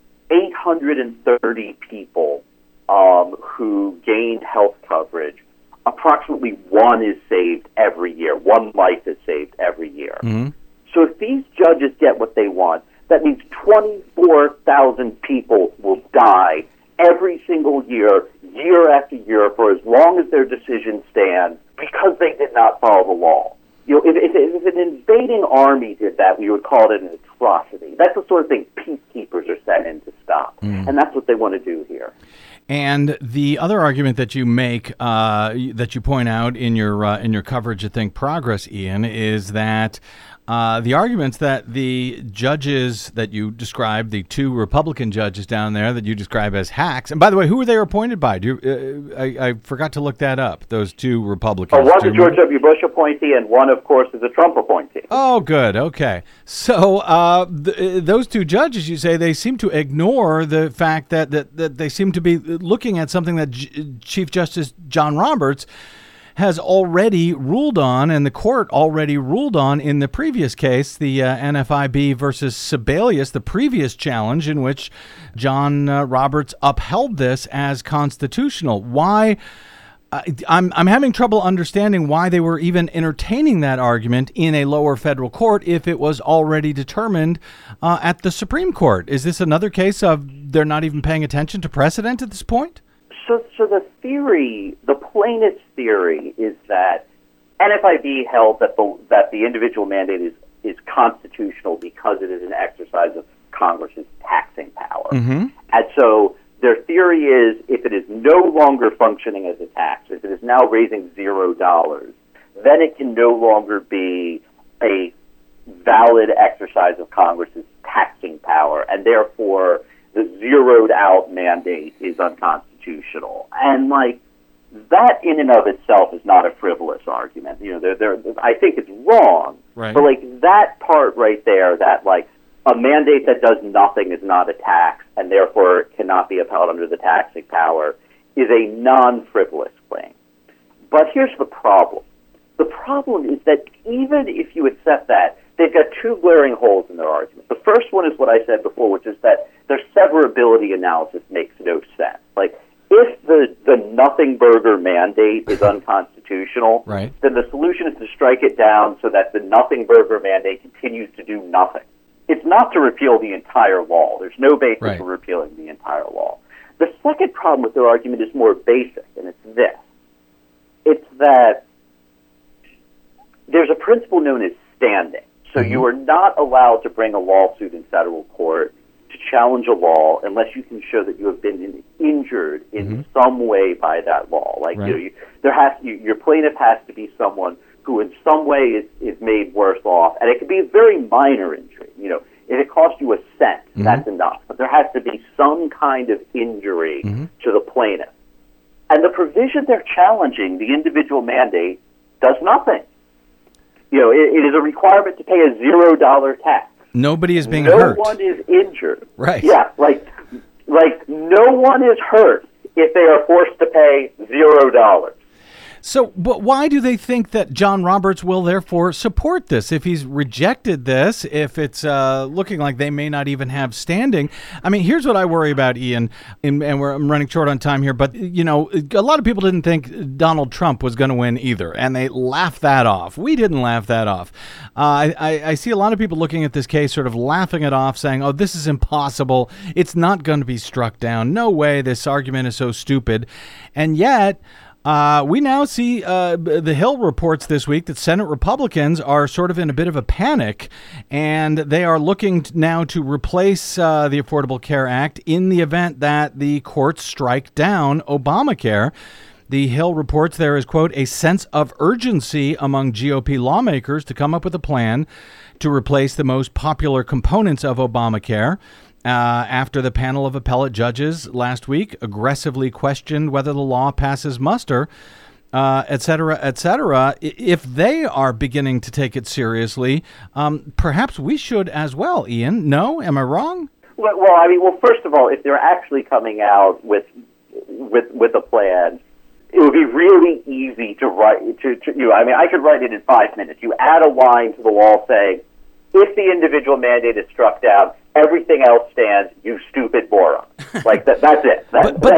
830 people who gained health coverage, approximately one is saved every year. One life is saved every year. So if these judges get what they want, that means 24,000 people will die every single year, year after year, for as long as their decisions stand, because they did not follow the law. If an invading army did that, we would call it an atrocity. That's the sort of thing peacekeepers are sent in to stop, and that's what they want to do here. And the other argument that you make, that you point out in your coverage at Think Progress, Ian, is that the arguments that the judges that you described, the two Republican judges down there that you describe as hacks, and by the way, who were they appointed by? I forgot to look that up. Those two Republicans. One's a George W. Bush appointee, and one, of course, is a Trump appointee. Oh, good. Okay. So those two judges, you say, they seem to ignore the fact that they seem to be looking at something that Chief Justice John Roberts has already ruled on, and the court already ruled on in the previous case, the NFIB versus Sebelius, the previous challenge in which John Roberts upheld this as constitutional. Why? I'm having trouble understanding why they were even entertaining that argument in a lower federal court if it was already determined at the Supreme Court. Is this another case of they're not even paying attention to precedent at this point? So the plaintiff's theory is that NFIB held that the individual mandate is constitutional because it is an exercise of Congress's taxing power. And so their theory is if it is no longer functioning as a tax, if it is now raising $0, then it can no longer be a valid exercise of Congress's taxing power, and therefore the zeroed out mandate is unconstitutional. And like that in and of itself is not a frivolous argument. You know, I think it's wrong, right. But like that part right there, that like a mandate that does nothing is not a tax and therefore cannot be upheld under the taxing power, is a non-frivolous claim. But here's the problem. The problem is that even if you accept that, they've got two glaring holes in their argument. The first one is what I said before, which is that their severability analysis makes no sense. Like, if the nothing burger mandate is unconstitutional, right. then the solution is to strike it down so that the nothing burger mandate continues to do nothing. It's not to repeal the entire law. There's no basis right. for repealing the entire law. The second problem with their argument is more basic, and it's this. It's that there's a principle known as standing. So you are not allowed to bring a lawsuit in federal court to challenge a law unless you can show that you have been injured in some way by that law. Like right. Your plaintiff has to be someone who in some way is made worse off, and it could be a very minor injury. You know, if it costs you a cent, that's enough. But there has to be some kind of injury to the plaintiff. And the provision they're challenging, the individual mandate, does nothing. You know, it is a requirement to pay a $0 tax. Nobody is being hurt. hurt. No one is injured. Right. Yeah, like no one is hurt if they are forced to pay $0. So, but why do they think that John Roberts will therefore support this? If he's rejected this, if it's looking like they may not even have standing. I mean, here's what I worry about, Ian, and I'm running short on time here, but, you know, a lot of people didn't think Donald Trump was going to win either, and they laughed that off. We didn't laugh that off. I see a lot of people looking at this case sort of laughing it off, saying, oh, this is impossible. It's not going to be struck down. No way. This argument is so stupid. And yet, we now see the Hill reports this week that Senate Republicans are sort of in a bit of a panic, and they are looking now to replace the Affordable Care Act in the event that the courts strike down Obamacare. The Hill reports there is, quote, a sense of urgency among GOP lawmakers to come up with a plan to replace the most popular components of Obamacare. After the panel of appellate judges last week aggressively questioned whether the law passes muster, et cetera, et cetera. If they are beginning to take it perhaps we should as well, Ian. No? Am I wrong? Well, first of all, if they're actually coming out with a plan, it would be really easy to write. I could write it in 5 minutes. You add a line to the law saying, if the individual mandate is struck down, everything else stands, you stupid moron. Like that's it.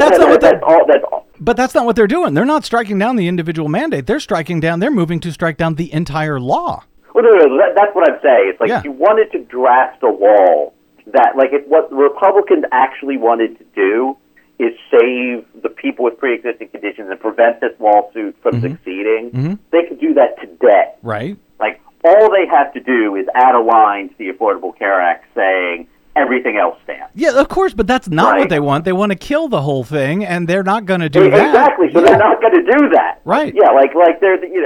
That's all. But that's not what they're doing. They're not striking down the individual mandate. They're moving to strike down the entire law. Well, no, that's what I'm saying. It's like if you wanted to draft a law that, like, if what the Republicans actually wanted to do is save the people with pre-existing conditions and prevent this lawsuit from succeeding, they could do that today. Right. Like, all they have to do is add a line to the Affordable Care Act saying everything else stands. Yeah, of course, but that's not what they want. They want to kill the whole thing, and they're not going to do that. Exactly. So they're not going to do that. Right. Yeah, like they're they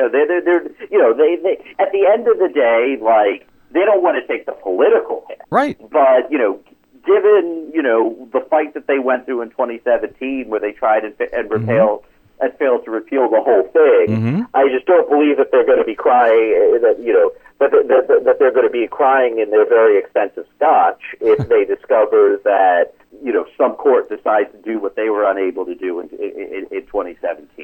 at the end of the day, like, they don't want to take the political hit. Right. But given the fight that they went through in 2017, where they tried and failed to repeal the whole thing, I just don't believe that they're going to be crying that they're going to be crying in their very expensive scotch if they discover that some court decides to do what they were unable to do in 2017.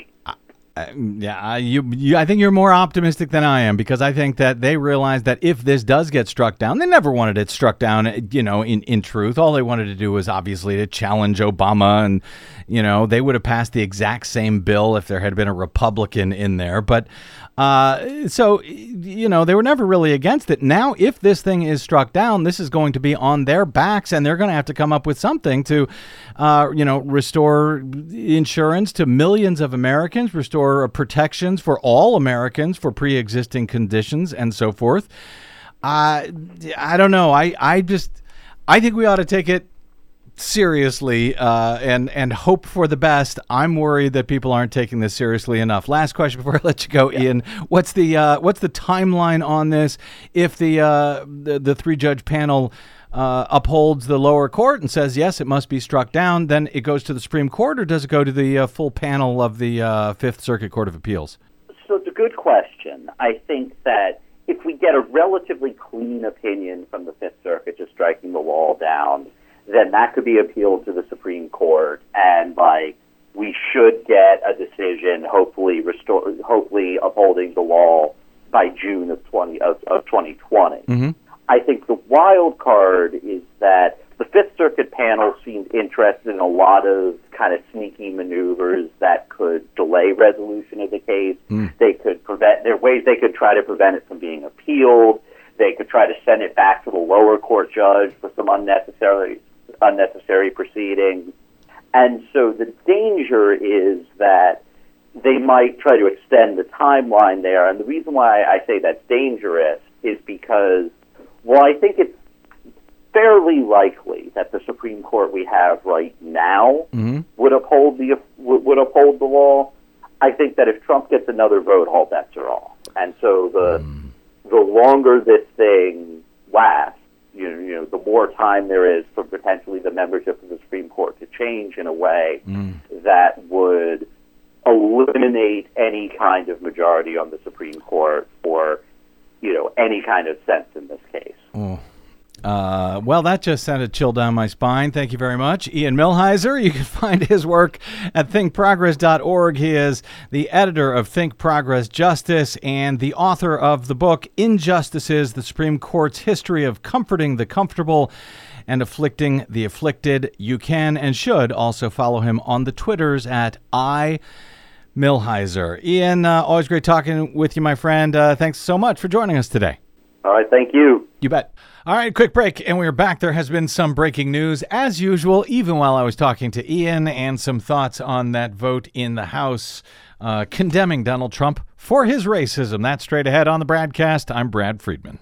I think you're more optimistic than I am, because I think that they realize that if this does get struck down, they never wanted it struck down, in truth. All they wanted to do was obviously to challenge Obama, and, they would have passed the exact same bill if there had been a Republican in there. But so they were never really against it. Now, if this thing is struck down, this is going to be on their backs, and they're going to have to come up with something to, restore insurance to millions of Americans, restore protections for all Americans for pre-existing conditions, and so forth. I don't know. I think we ought to take it seriously and hope for the best. I'm worried that people aren't taking this seriously enough. Last question before I let you go, Ian. What's the timeline on this? If the 3-judge panel upholds the lower court and says, yes, it must be struck down, then it goes to the Supreme Court, or does it go to the full panel of the Fifth Circuit Court of Appeals? So it's a good question. I think that if we get a relatively clean opinion from the Fifth Circuit just striking the law down, then that could be appealed to the Supreme Court, and we should get a decision, hopefully upholding the law by June of 2020. Mm-hmm. I think the wild card is that the Fifth Circuit panel seemed interested in a lot of kind of sneaky maneuvers that could delay resolution of the case. They could there are ways they could try to prevent it from being appealed. They could try to send it back to the lower court judge for some unnecessary proceedings. And so the danger is that they might try to extend the timeline there. And the reason why I say that's dangerous is because, well, I think it's fairly likely that the Supreme Court we have right now would uphold the law. I think that if Trump gets another vote, all bets are off. And so the longer this thing lasts, the more time there is for potentially the membership of the Supreme Court to change in a way that would eliminate any kind of majority on the Supreme Court for, any kind of sense in this case. Well, that just sent a chill down my spine. Thank you very much. Ian Millhiser, you can find his work at thinkprogress.org. He is the editor of Think Progress Justice and the author of the book Injustices, the Supreme Court's History of Comforting the Comfortable and Afflicting the Afflicted. You can and should also follow him on the Twitters at Millhiser. Ian, always great talking with you, my friend. Thanks so much for joining us today. All right, thank you. You bet. All right, quick break, and we're back. There has been some breaking news, as usual, even while I was talking to Ian, and some thoughts on that vote in the House condemning Donald Trump for his racism. That's straight ahead on the Bradcast. I'm Brad Friedman.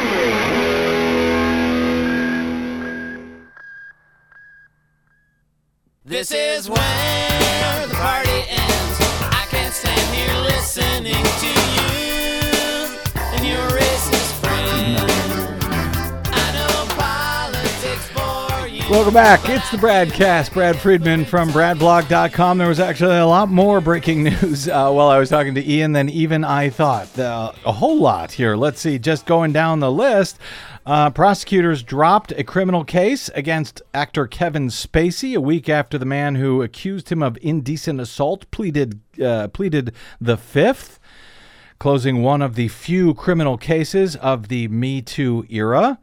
This is where the party ends. I can't stand here listening to you and your racist friend. I know politics for you. Welcome back. It's the Bradcast. Brad Friedman from bradblog.com. There was actually a lot more breaking news while I was talking to Ian than even I thought. A whole lot here. Let's see. Just going down the list. Prosecutors dropped a criminal case against actor Kevin Spacey a week after the man who accused him of indecent assault pleaded the fifth, closing one of the few criminal cases of the Me Too era.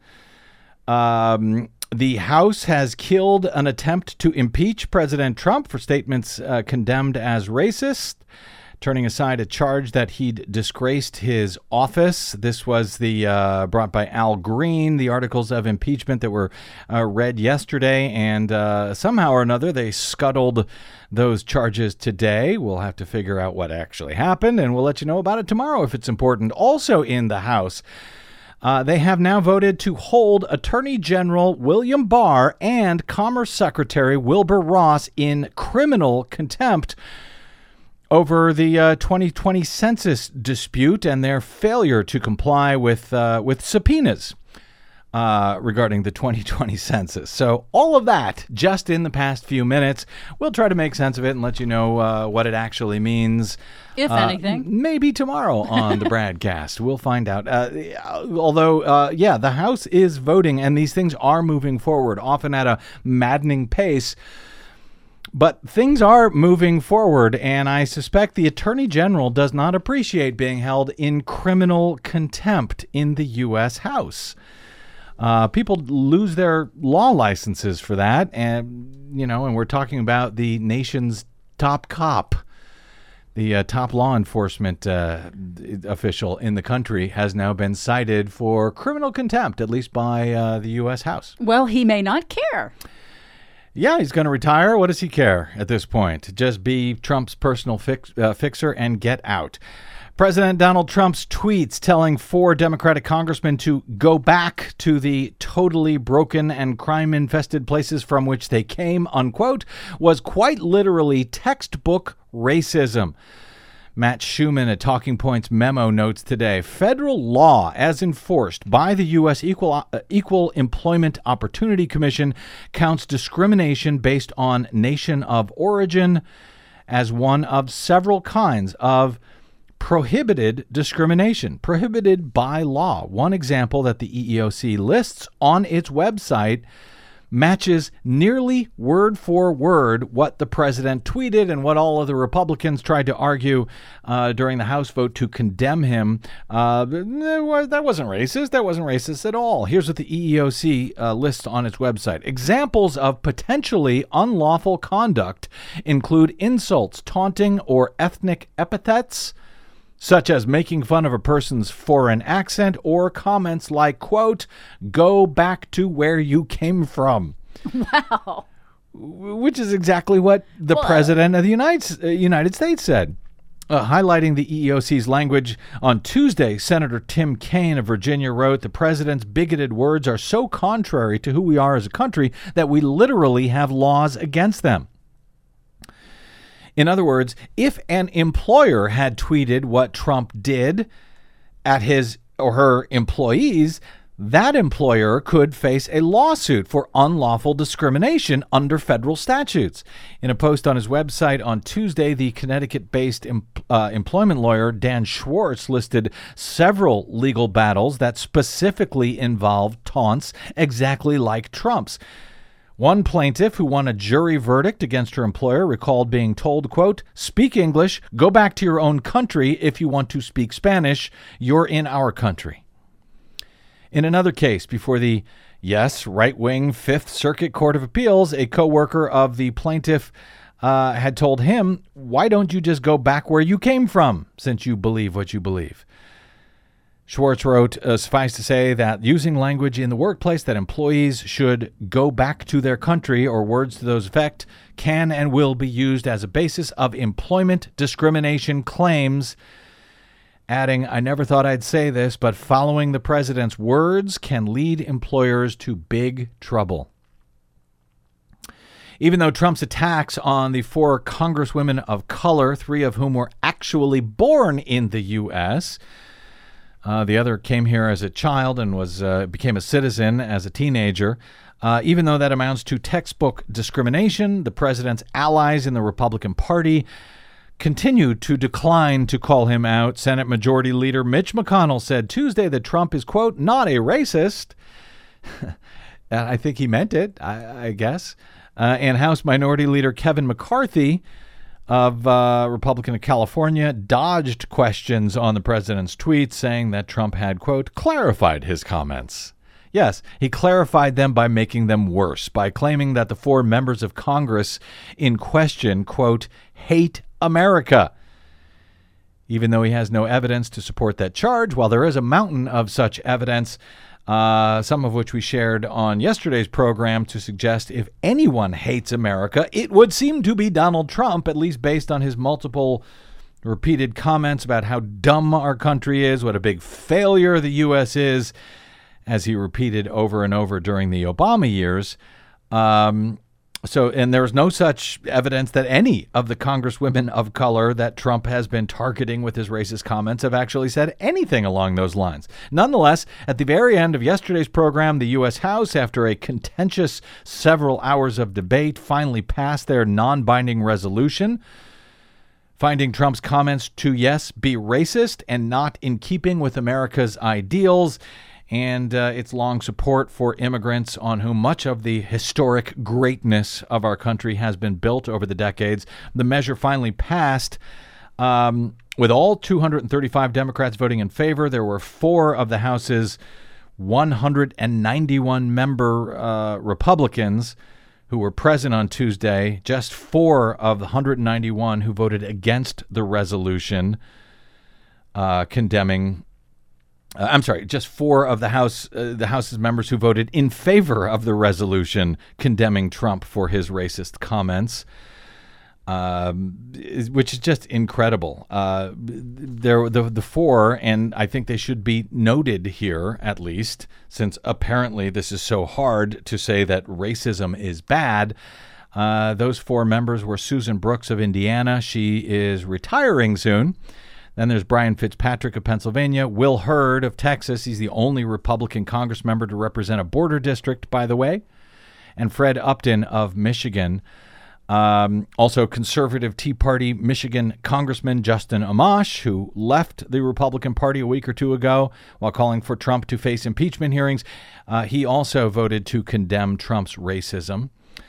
The House has killed an attempt to impeach President Trump for statements condemned as racist, turning aside a charge that he'd disgraced his office. This was the brought by Al Green, the articles of impeachment that were read yesterday, and somehow or another they scuttled those charges today. We'll have to figure out what actually happened, and we'll let you know about it tomorrow if it's important. Also in the House, they have now voted to hold Attorney General William Barr and Commerce Secretary Wilbur Ross in criminal contempt over the 2020 census dispute and their failure to comply with subpoenas regarding the 2020 census. So all of that just in the past few minutes. We'll try to make sense of it and let you know what it actually means. If anything. Maybe tomorrow on the Bradcast. We'll find out. Although, the House is voting and these things are moving forward, often at a maddening pace. But things are moving forward, and I suspect the Attorney General does not appreciate being held in criminal contempt in the U.S. House. People lose their law licenses for that, and we're talking about the nation's top cop. The top law enforcement official in the country has now been cited for criminal contempt, at least by the U.S. House. Well, he may not care. Yeah, he's going to retire. What does he care at this point? Just be Trump's personal fixer and get out. President Donald Trump's tweets telling 4 Democratic congressmen to go back to the totally broken and crime-infested places from which they came, unquote, was quite literally textbook racism. Matt Schuman at Talking Points Memo notes today, federal law as enforced by the U.S. Equal Employment Opportunity Commission counts discrimination based on nation of origin as one of several kinds of prohibited discrimination, prohibited by law. One example that the EEOC lists on its website matches nearly word for word what the president tweeted and what all of the Republicans tried to argue during the House vote to condemn him. That wasn't racist. That wasn't racist at all. Here's what the EEOC lists on its website. Examples of potentially unlawful conduct include insults, taunting, or ethnic epithets, such as making fun of a person's foreign accent or comments like, quote, go back to where you came from. Wow. Which is exactly what the president of the United States said. Highlighting the EEOC's language, on Tuesday, Senator Tim Kaine of Virginia wrote, the president's bigoted words are so contrary to who we are as a country that we literally have laws against them. In other words, if an employer had tweeted what Trump did at his or her employees, that employer could face a lawsuit for unlawful discrimination under federal statutes. In a post on his website on Tuesday, the Connecticut-based employment lawyer Dan Schwartz listed several legal battles that specifically involved taunts exactly like Trump's. One plaintiff who won a jury verdict against her employer recalled being told, quote, speak English, go back to your own country if you want to speak Spanish, you're in our country. In another case before the, right-wing Fifth Circuit Court of Appeals, a co-worker of the plaintiff had told him, why don't you just go back where you came from since you believe what you believe? Schwartz wrote, suffice to say that using language in the workplace that employees should go back to their country or words to those effect can and will be used as a basis of employment discrimination claims. Adding, I never thought I'd say this, but following the president's words can lead employers to big trouble. Even though Trump's attacks on the 4 congresswomen of color, 3 of whom were actually born in the U.S., the other came here as a child and became a citizen as a teenager. Even though that amounts to textbook discrimination, the president's allies in the Republican Party continued to decline to call him out. Senate Majority Leader Mitch McConnell said Tuesday that Trump is, quote, not a racist. I think he meant it, I guess. And House Minority Leader Kevin McCarthy of Republican of California dodged questions on the president's tweet, saying that Trump had, quote, clarified his comments. Yes, he clarified them by making them worse, by claiming that the 4 members of Congress in question, quote, hate America. Even though he has no evidence to support that charge, while there is a mountain of such evidence, some of which we shared on yesterday's program to suggest if anyone hates America, it would seem to be Donald Trump, at least based on his multiple repeated comments about how dumb our country is, what a big failure the U.S. is, as he repeated over and over during the Obama years. And there's no such evidence that any of the congresswomen of color that Trump has been targeting with his racist comments have actually said anything along those lines. Nonetheless, at the very end of yesterday's program, the U.S. House, after a contentious several hours of debate, finally passed their non-binding resolution, finding Trump's comments to, be racist and not in keeping with America's ideals and its long support for immigrants on whom much of the historic greatness of our country has been built over the decades. The measure finally passed with all 235 Democrats voting in favor. There were 4 of the House's 191-member Republicans who were present on Tuesday, just 4 of the 191 who voted against the resolution condemning just 4 of the House's members who voted in favor of the resolution condemning Trump for his racist comments. which is just incredible. The four, and I think they should be noted here at least, since apparently this is so hard to say that racism is bad. Those four members were Susan Brooks of Indiana. She is retiring soon. Then there's Brian Fitzpatrick of Pennsylvania, Will Hurd of Texas. He's the only Republican Congress member to represent a border district, by the way. And Fred Upton of Michigan. Also conservative Tea Party Michigan Congressman Justin Amash, who left the Republican Party a week or two ago while calling for Trump to face impeachment hearings. He also voted to condemn Trump's racism.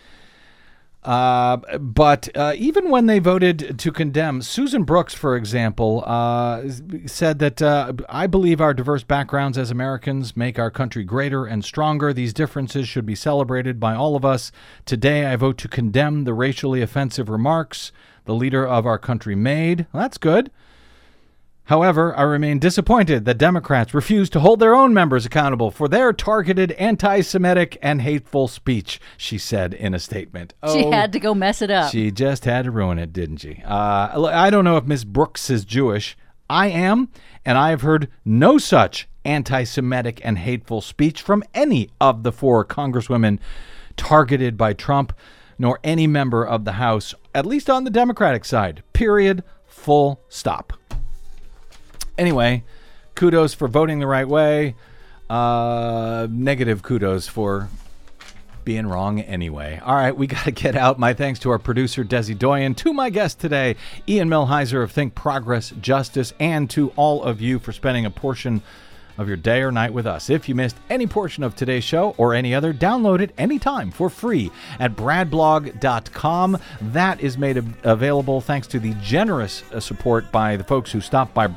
But even when they voted to condemn, Susan Brooks, for example, said that I believe our diverse backgrounds as Americans make our country greater and stronger. These differences should be celebrated by all of us. Today, I vote to condemn the racially offensive remarks the leader of our country made. Well, that's good. However, I remain disappointed that Democrats refuse to hold their own members accountable for their targeted anti-Semitic and hateful speech, she said in a statement. She had to go mess it up. She just had to ruin it, didn't she? I don't know if Ms. Brooks is Jewish. I am, and I have heard no such anti-Semitic and hateful speech from any of the four congresswomen targeted by Trump, nor any member of the House, at least on the Democratic side. Period. Full stop. Anyway, kudos for voting the right way. Negative kudos for being wrong anyway. All right, we got to get out. My thanks to our producer, Desi Doyen, to my guest today, Ian Millhiser of Think Progress Justice, and to all of you for spending a portion of your day or night with us. If you missed any portion of today's show or any other, download it anytime for free at bradblog.com. That is made available thanks to the generous support by the folks who stopped by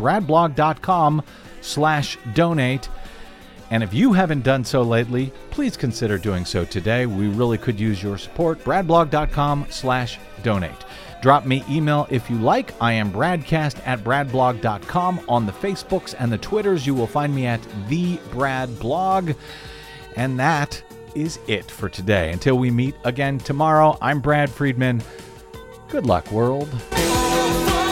bradblog.com/donate. And if you haven't done so lately, please consider doing so today. We really could use your support. bradblog.com/donate. Drop me email if you like. I am bradcast@bradblog.com. On the Facebooks and the Twitters, you will find me at The Brad Blog. And that is it for today. Until we meet again tomorrow, I'm Brad Friedman. Good luck, world.